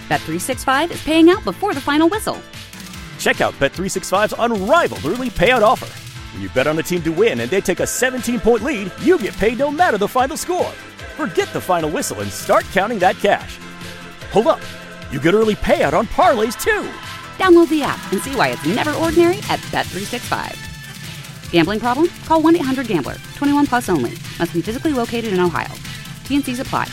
Bet365 is paying out before the final whistle. Check out Bet365's unrivaled early payout offer. When you bet on a team to win and they take a 17-point lead, you get paid no matter the final score. Forget the final whistle and start counting that cash. Hold up. You get early payout on parlays, too. Download the app and see why it's never ordinary at Bet365. Gambling problem? Call 1-800-GAMBLER. 21 plus only. Must be physically located in Ohio. T&Cs apply.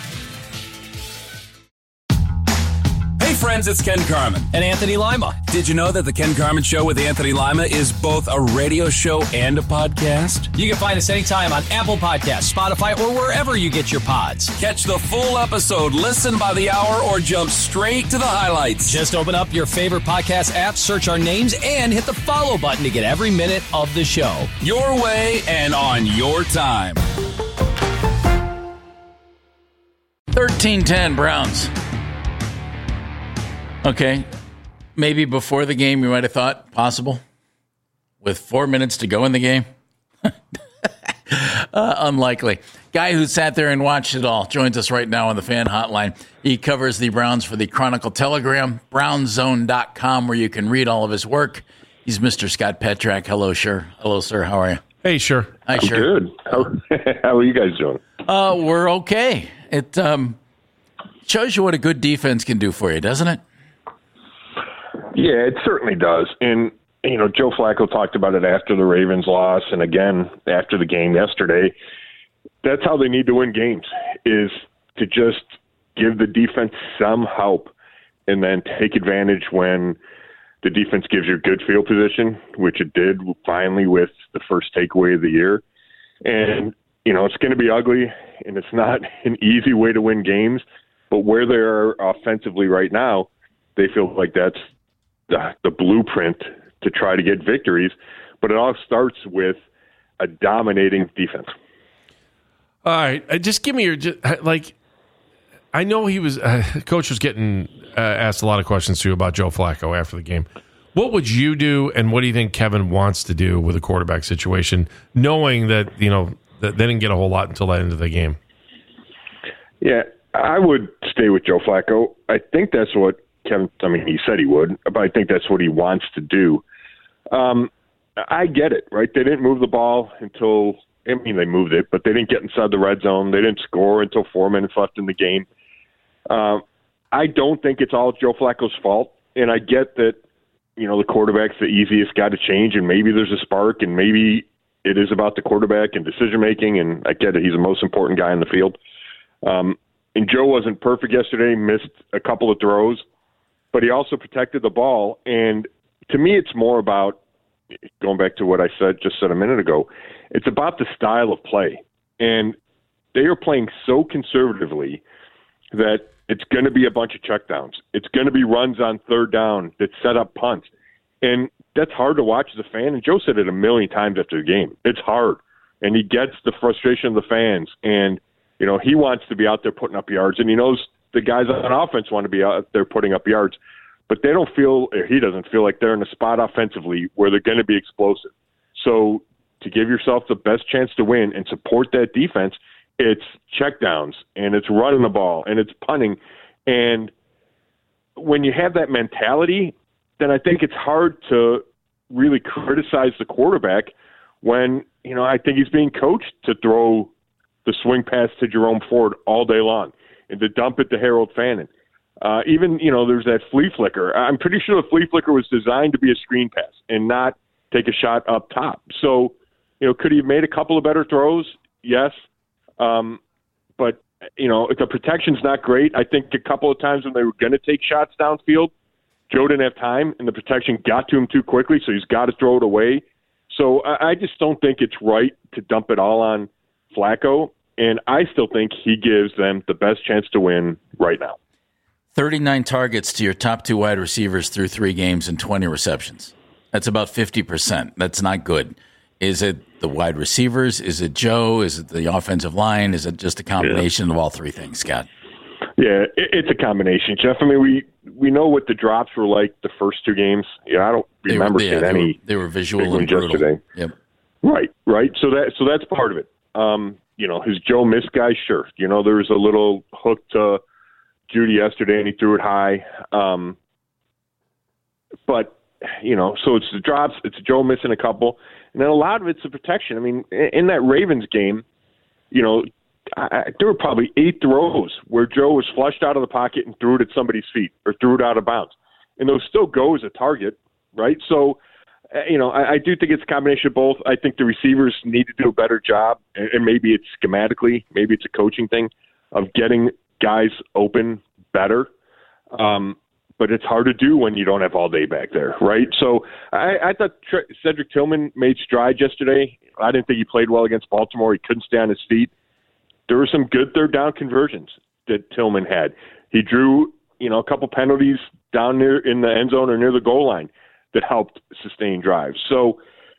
Hey friends, it's Ken Carman. And Anthony Lima. Did you know that the Ken Carman Show with Anthony Lima is both a radio show and a podcast? You can find us anytime on Apple Podcasts, Spotify, or wherever you get your pods. Catch the full episode, listen by the hour, or jump straight to the highlights. Just open up your favorite podcast app, search our names, and hit the follow button to get every minute of the show. Your way and on your time. 13-10 Browns. Okay, maybe before the game you might have thought possible. With 4 minutes to go in the game? Unlikely. Guy who sat there and watched it all joins us right now on the fan hotline. He covers the Browns for the Chronicle Telegram, brownzone.com, where you can read all of his work. He's Mr. Scott Petrak. Hello, sir. Hello, sir. How are you? Hey, sure. Hi, I'm sure. good. How are you guys doing? We're okay. It shows you what a good defense can do for you, doesn't it? Yeah, it certainly does. And, you know, Joe Flacco talked about it after the Ravens loss and again after the game yesterday. That's how they need to win games, is to just give the defense some help and then take advantage when the defense gives you good field position, which it did finally with the first takeaway of the year. And, you know, it's going to be ugly, and it's not an easy way to win games. But where they are offensively right now, they feel like that's the blueprint to try to get victories, but it all starts with a dominating defense. All right, just give me your I know he was coach was getting asked a lot of questions too about Joe Flacco after the game. What would you do, and what do you think Kevin wants to do with a quarterback situation, knowing that that they didn't get a whole lot until the end of the game? Yeah, I would stay with Joe Flacco. I think that's what Kevin, he said he would, but I think that's what he wants to do. I get it, right? They didn't move the ball until, they moved it, but they didn't get inside the red zone. They didn't score until 4 minutes left in the game. I don't think it's all Joe Flacco's fault, and I get that, the quarterback's the easiest guy to change, and maybe there's a spark, and maybe it is about the quarterback and decision-making, and I get it. He's the most important guy in the field. And Joe wasn't perfect yesterday, missed a couple of throws, but he also protected the ball. And to me, it's more about, going back to what I just said a minute ago, it's about the style of play. And they are playing so conservatively that it's going to be a bunch of checkdowns. It's going to be runs on third down that set up punts. And that's hard to watch as a fan. And Joe said it a million times after the game. It's hard. And he gets the frustration of the fans. And, he wants to be out there putting up yards. And he knows the guys on offense want to be out there putting up yards. But he doesn't feel like they're in a spot offensively where they're going to be explosive. So to give yourself the best chance to win and support that defense, it's checkdowns, and it's running the ball, and it's punting. And when you have that mentality, then I think it's hard to really criticize the quarterback when, I think he's being coached to throw the swing pass to Jerome Ford all day long and to dump it to Harold Fannin. Even, there's that flea flicker. I'm pretty sure the flea flicker was designed to be a screen pass and not take a shot up top. So, could he have made a couple of better throws? Yes. But, if the protection's not great, I think a couple of times when they were going to take shots downfield, Joe didn't have time and the protection got to him too quickly, so he's got to throw it away. So I just don't think it's right to dump it all on Flacco, and I still think he gives them the best chance to win right now. 39 targets to your top two wide receivers through 3 games and 20 receptions. That's about 50%. That's not good. Is it the wide receivers? Is it Joe? Is it the offensive line? Is it just a combination of all 3 things, Scott? Yeah, it's a combination, Jeff. We know what the drops were like the first 2 games. I don't remember seeing any. They were visual and brutal. Yesterday. Yep. Right. So that's part of it. His Joe missed guys, sure. There was a little hook to Judy yesterday, and he threw it high. But, so it's the drops. It's Joe missing a couple. And then a lot of it's the protection. I mean, in that Ravens game, there were probably 8 throws where Joe was flushed out of the pocket and threw it at somebody's feet or threw it out of bounds. And those still go as a target, right? So, I do think it's a combination of both. I think the receivers need to do a better job, and maybe it's schematically, maybe it's a coaching thing, of getting guys open better. But it's hard to do when you don't have all day back there, right? So I thought Cedric Tillman made strides yesterday. I didn't think he played well against Baltimore. He couldn't stay on his feet. There were some good third down conversions that Tillman had. He drew, a couple penalties down near in the end zone or near the goal line that helped sustain drives. So,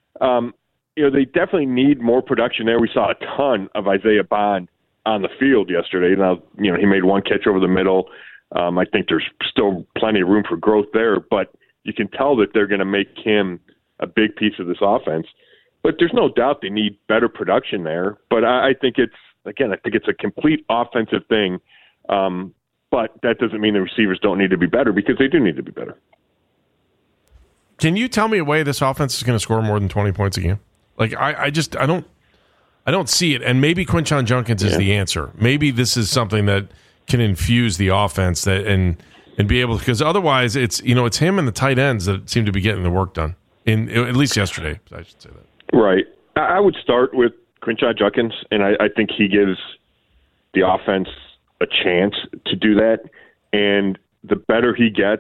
they definitely need more production there. We saw a ton of Isaiah Bond on the field yesterday. Now, he made one catch over the middle. I think there's still plenty of room for growth there, but you can tell that they're going to make him a big piece of this offense. But there's no doubt they need better production there. But I think it's a complete offensive thing. But that doesn't mean the receivers don't need to be better, because they do need to be better. Can you tell me a way this offense is going to score more than 20 points a game? Like, I don't see it. And maybe Quinshon Judkins is the answer. Maybe this is something that can infuse the offense and be able, because otherwise it's him and the tight ends that seem to be getting the work done. At least yesterday, I should say that. Right. I would start with Quinshon Judkins, and I think he gives the offense a chance to do that. And the better he gets,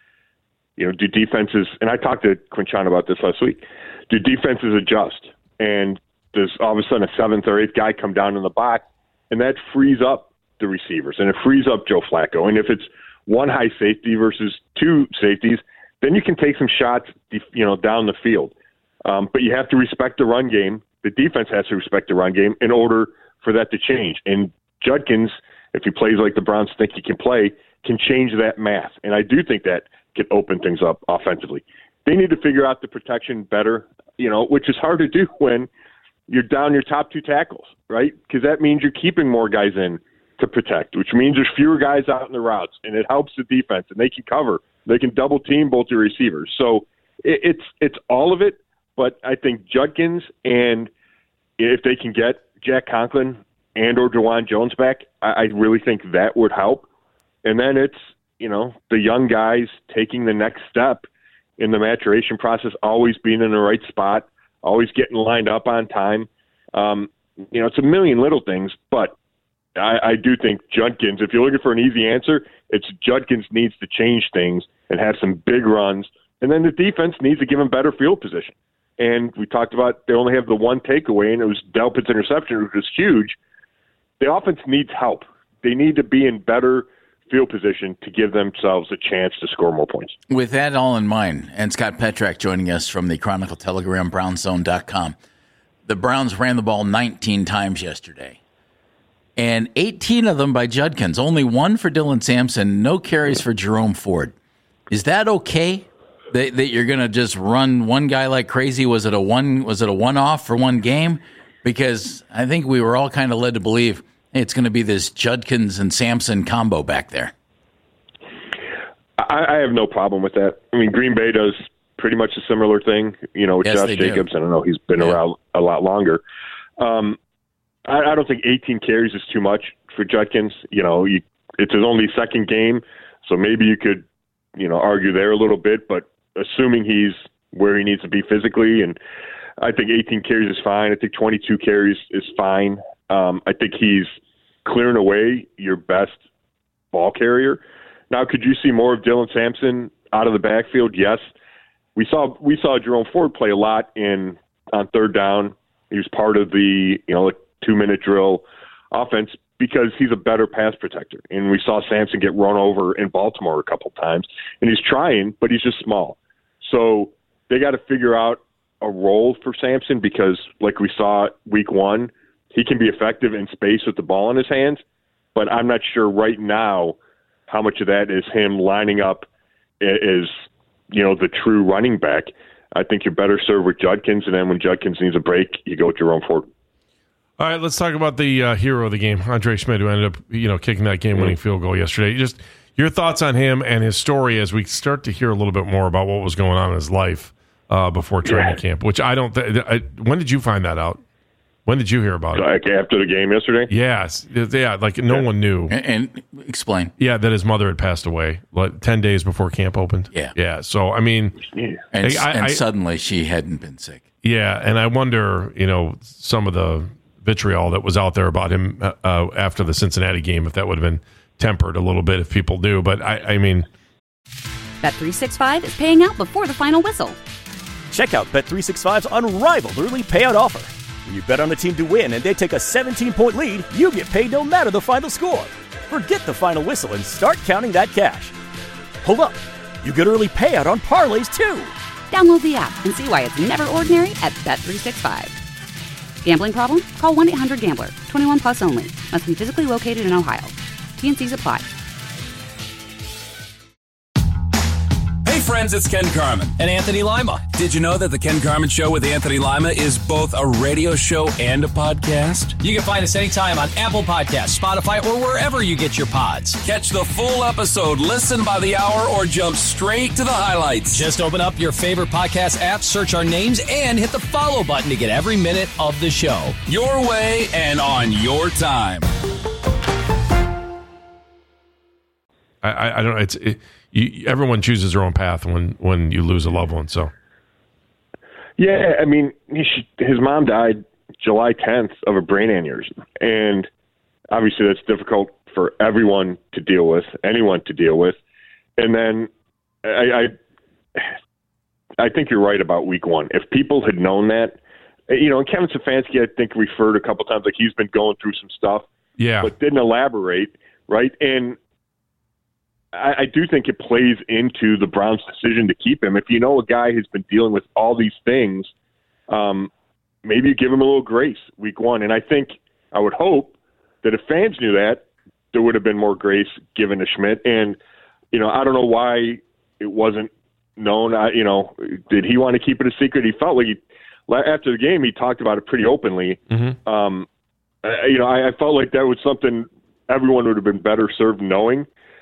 do defenses, and I talked to Quinshon about this last week, do defenses adjust? And does all of a sudden a 7th or 8th guy come down in the box, and that frees up the receivers, and it frees up Joe Flacco. And if it's one high safety versus 2 safeties, then you can take some shots, down the field. But you have to respect the run game. The defense has to respect the run game in order for that to change. And Judkins, if he plays like the Browns think he can play, can change that math. And I do think that can open things up offensively. They need to figure out the protection better, which is hard to do when you're down your top 2 tackles, right? Because that means you're keeping more guys in to protect, which means there's fewer guys out in the routes, and it helps the defense, and they can cover. They can double team both your receivers. So it's all of it, but I think Judkins, and if they can get Jack Conklin and or Juwan Jones back, I really think that would help. And then it's, the young guys taking the next step in the maturation process, always being in the right spot, always getting lined up on time. It's a million little things, but I do think Judkins, if you're looking for an easy answer, it's Judkins needs to change things and have some big runs. And then the defense needs to give him better field position. And we talked about they only have the one takeaway, and it was Delpit's interception, which was huge. The offense needs help. They need to be in better field position to give themselves a chance to score more points. With that all in mind, and Scott Petrak joining us from the Chronicle Telegram, BrownsZone.com, the Browns ran the ball 19 times yesterday, and 18 of them by Judkins, only 1 for Dylan Sampson, no carries for Jerome Ford. Is that okay? That you're going to just run one guy like crazy? Was it a one-off for one game? Because I think we were all kind of led to believe, hey, it's going to be this Judkins and Sampson combo back there. I have no problem with that. I mean, Green Bay does pretty much a similar thing, with Josh Jacobs. I don't know, he's been around a lot longer. I don't think 18 carries is too much for Judkins. It's his only second game, so maybe you could, argue there a little bit, but assuming he's where he needs to be physically, and I think 18 carries is fine. I think 22 carries is fine. I think he's clearing away your best ball carrier. Now, could you see more of Dylan Sampson out of the backfield? Yes. We saw Jerome Ford play a lot on third down. He was part of the 2-minute drill offense because he's a better pass protector. And we saw Sampson get run over in Baltimore a couple times. And he's trying, but he's just small. So they got to figure out a role for Sampson because, like we saw week 1, he can be effective in space with the ball in his hands. But I'm not sure right now how much of that is him lining up as, the true running back. I think you're better served with Judkins, and then when Judkins needs a break, you go with Jerome Ford. All right, let's talk about the hero of the game, Andre Schmidt, who ended up, kicking that game-winning field goal yesterday. Just your thoughts on him and his story as we start to hear a little bit more about what was going on in his life before training camp. Which I don't. When did you find that out? When did you hear about it? Like after the game yesterday? Yes, yeah. Like no one knew. And explain. Yeah, that his mother had passed away 10 days before camp opened. Yeah. So I mean, and suddenly she hadn't been sick. Yeah, and I wonder, some of the vitriol that was out there about him after the Cincinnati game, if that would have been tempered a little bit if people do. But I mean, Bet365 is paying out before the final whistle. Check out Bet365's unrivaled early payout offer. When you bet on a team to win and they take a 17-point lead, you get paid no matter the final score. Forget the final whistle and start counting that cash. Hold up. You get early payout on parlays, too. Download the app and see why it's never ordinary at Bet365. Gambling problem? Call 1-800-GAMBLER. 21 plus only. Must be physically located in Ohio. T&Cs apply. Hey friends, it's Ken Carman. And Anthony Lima. Did you know that the Ken Carman Show with Anthony Lima is both a radio show and a podcast? You can find us anytime on Apple Podcasts, Spotify, or wherever you get your pods. Catch the full episode, listen by the hour, or jump straight to the highlights. Just open up your favorite podcast app, search our names, and hit the follow button to get every minute of the show. Your way and on your time. I don't know. Everyone chooses their own path when you lose a loved one. So, yeah, I mean, his mom died July 10th of a brain aneurysm, and obviously that's difficult for everyone to deal with, anyone to deal with. And then I think you're right about week one. If people had known that, and Kevin Stefanski, I think, referred a couple times like he's been going through some stuff, but didn't elaborate, right? And I do think it plays into the Browns' decision to keep him. If you know a guy who's been dealing with all these things, maybe you give him a little grace week one. And I would hope that if fans knew that, there would have been more grace given to Schmidt. And, I don't know why it wasn't known. Did he want to keep it a secret? He felt like after the game, he talked about it pretty openly. Mm-hmm. I felt like that was something everyone would have been better served knowing.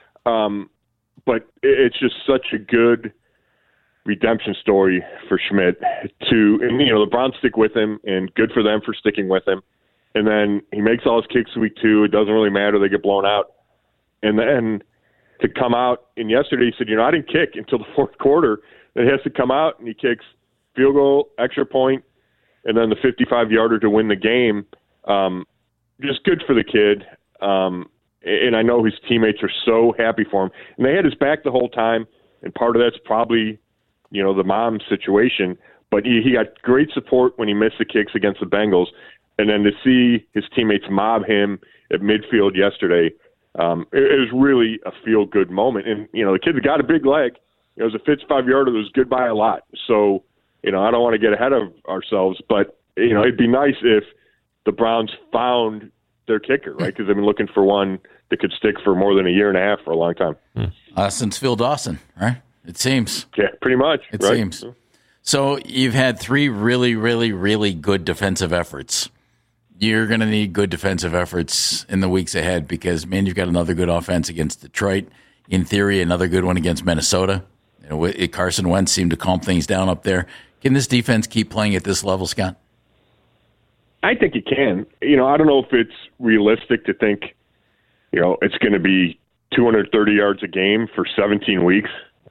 But it's just such a good redemption story for Schmidt and the Browns stick with him, and good for them for sticking with him. And then he makes all his kicks week two. It doesn't really matter. They get blown out. And then to come out, and yesterday he said, I didn't kick until the fourth quarter. Then he has to come out and he kicks field goal, extra point, and then the 55-yarder to win the game. Just good for the kid. And I know his teammates are so happy for him. And they had his back the whole time, and part of that's probably, the mom situation. But he got great support when he missed the kicks against the Bengals. And then to see his teammates mob him at midfield yesterday, it was really a feel-good moment. And, the kid's got a big leg. It was a 55-yarder that was good by a lot. So, I don't want to get ahead of ourselves, but, it'd be nice if the Browns found their kicker, right? Because they've been looking for one that could stick for more than a year and a half for a long time. Since Phil Dawson, right? It seems. Yeah, pretty much. It right? seems. So you've had three really, really, really good defensive efforts. You're going to need good defensive efforts in the weeks ahead because, man, you've got another good offense against Detroit. In theory, another good one against Minnesota. Carson Wentz seemed to calm things down up there. Can this defense keep playing at this level, Scott? I think it can. I don't know if it's realistic to think, it's going to be 230 yards a game for 17 weeks.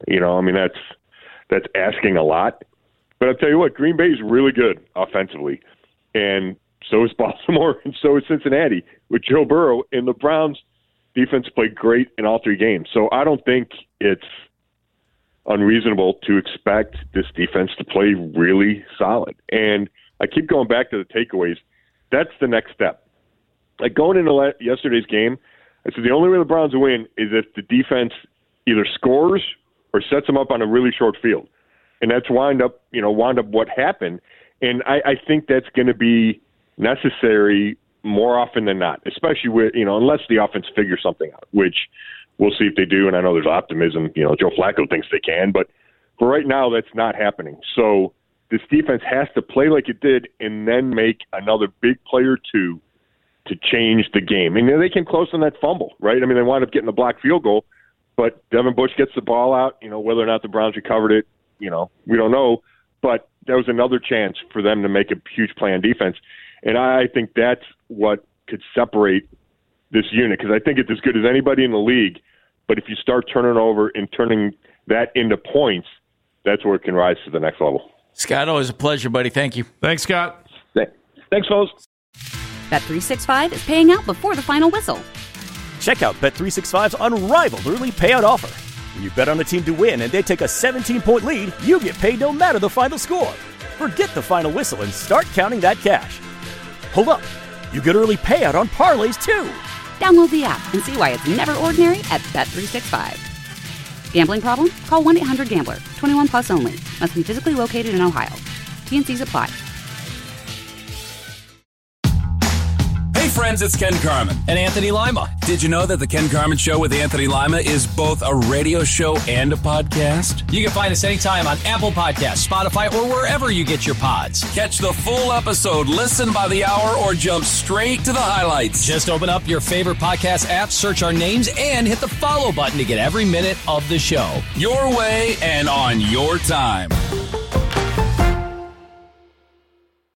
That's asking a lot. But I'll tell you what, Green Bay is really good offensively. And so is Baltimore, and so is Cincinnati with Joe Burrow. And the Browns' defense played great in all three games. So I don't think it's unreasonable to expect this defense to play really solid. And I keep going back to the takeaways. That's the next step. Like going into yesterday's game, I said the only way the Browns win is if the defense either scores or sets them up on a really short field. And that's wound up what happened. And I think that's going to be necessary more often than not, especially with, unless the offense figures something out, which we'll see if they do. And I know there's optimism. Joe Flacco thinks they can, but for right now, that's not happening. So this defense has to play like it did and then make another big play or two to change the game. And they came close on that fumble, right? I mean, they wound up getting the blocked field goal, but Devin Bush gets the ball out. Whether or not the Browns recovered it, we don't know. But that was another chance for them to make a huge play on defense. And I think that's what could separate this unit, because I think it's as good as anybody in the league. But if you start turning over and turning that into points, that's where it can rise to the next level. Scott, always a pleasure, buddy. Thank you. Thanks, Scott. Thanks, folks. Bet365 is paying out before the final whistle. Check out Bet365's unrivaled early payout offer. When you bet on a team to win and they take a 17-point lead, you get paid no matter the final score. Forget the final whistle and start counting that cash. Hold up. You get early payout on parlays, too. Download the app and see why it's never ordinary at Bet365. Gambling problem? Call 1-800-GAMBLER. 21 plus only. Must be physically located in Ohio. T&Cs apply. Hey friends, it's Ken Carman. And Anthony Lima. Did you know that the Ken Carman Show with Anthony Lima is both a radio show and a podcast? You can find us anytime on Apple Podcasts, Spotify, or wherever you get your pods. Catch the full episode, listen by the hour, or jump straight to the highlights. Just open up your favorite podcast app, search our names, and hit the follow button to get every minute of the show. Your way and on your time.